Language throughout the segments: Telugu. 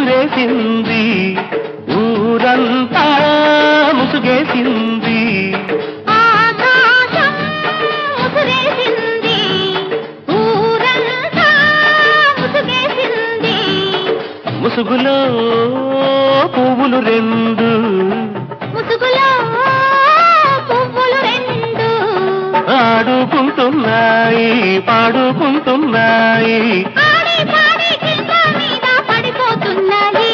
ముసురేసింది, ఊరంతా ముసుగేసింది. ఆకాశం ముసురేసింది, ఊరంతా ముసుగేసింది. ముసుగులో పువ్వులు రెండు, ముసుగులో పువ్వులు రెండు ఆడుకుంటున్నాయి, పాడుకుంటున్నాయి. ఆడి పాడి కింద మీద పడిపోతున్నాయి.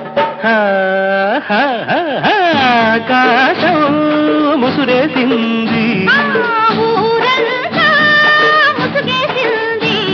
ఆకాశం ముసురేసింది, ఊరంతా ముసుగేసింది.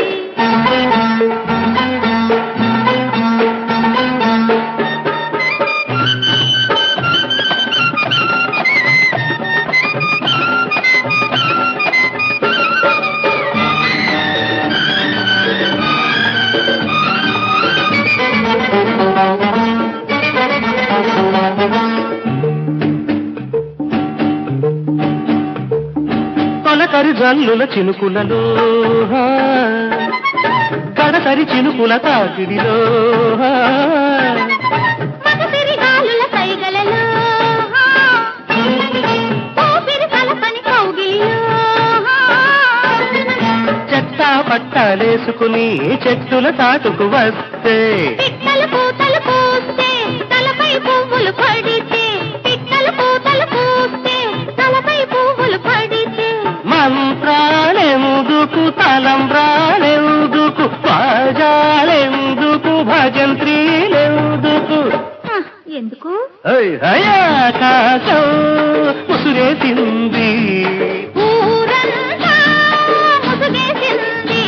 తొలకరి జల్లుల చినుకులలో, కడతరి చినుకుల తాకిడిలో, మగసిరి గాలుల సైగలలో, ఊపిరి కలపని కౌగిలిలో, చెత్తా పట్టాలేసుకుని చెట్టుల చాటుకు వస్తే, పిట్టలు పూతలు పూస్తే తలపై పువ్వులు పడితే, పిట్టలు పూతలు పూస్తే తలపై పువ్వులు పడితే, మంత్రాలెందుకు, తలంబ్రాలెందుకు, బాజాలెందుకు, భజంత్రీలెందుకు. ఎందుకు ఆకాశం ముసురేసింది, ఊరంతా ముసుగేసింది.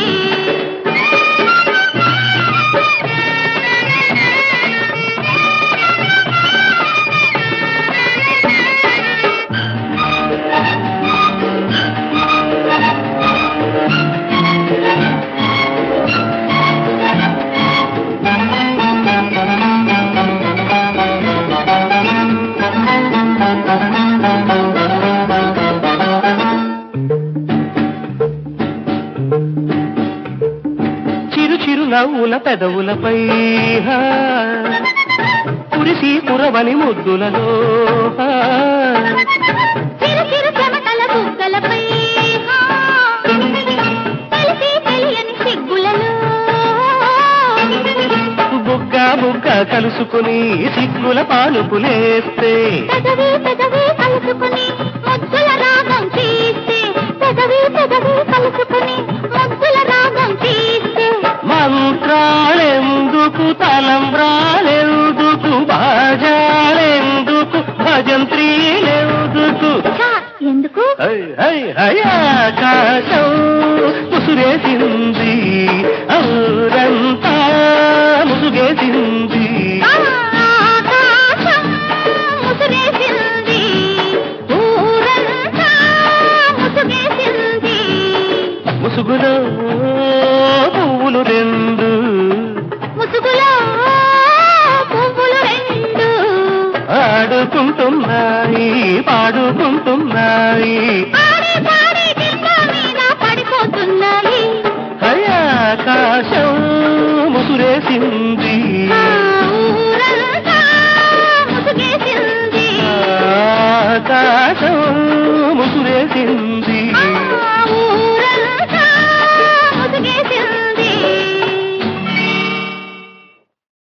చిరు చిరు నవ్వుల పెదవులపై, కురిసి కురవని ముద్దులలో, చిరు చిరు చెమటల బుగ్గలపై, తెలిసి తెలియని సిగ్గులలో, బుగ్గ బుగ్గ కలుసుకుని సిగ్గుల పానుపులేస్తే, పెదవి పెదవి కలుసుకుని ముద్దుల రాగం తీస్తే, పెదవి పెదవి కలుసుకుని ముద్దుల రాగం తీస్తే, మంత్రాలెందుకు, తలంబ్రాలెందుకు, బాజాలెందుకు, భజంత్రీలెందుకు. ఎందుకు ఆకాశం ముసురేసింది, ఊరంతా ముసుగేసింది. ఆకాశం ముసురేసింది, ఊరంతా ముసుగేసింది. ముసుగులో పువ్వులు రెండు, ముసుగులో పువ్వులు రెండు ఆడుకుంటున్నాయి, పాడుకుంటున్నాయి. ఆడి పాడి కింద మీద పడిపోతున్నాయి. ఆకాశం ముసురేసింది, ఊరంతా ముసుగేసింది. ఆకాశం ముసురేసింది.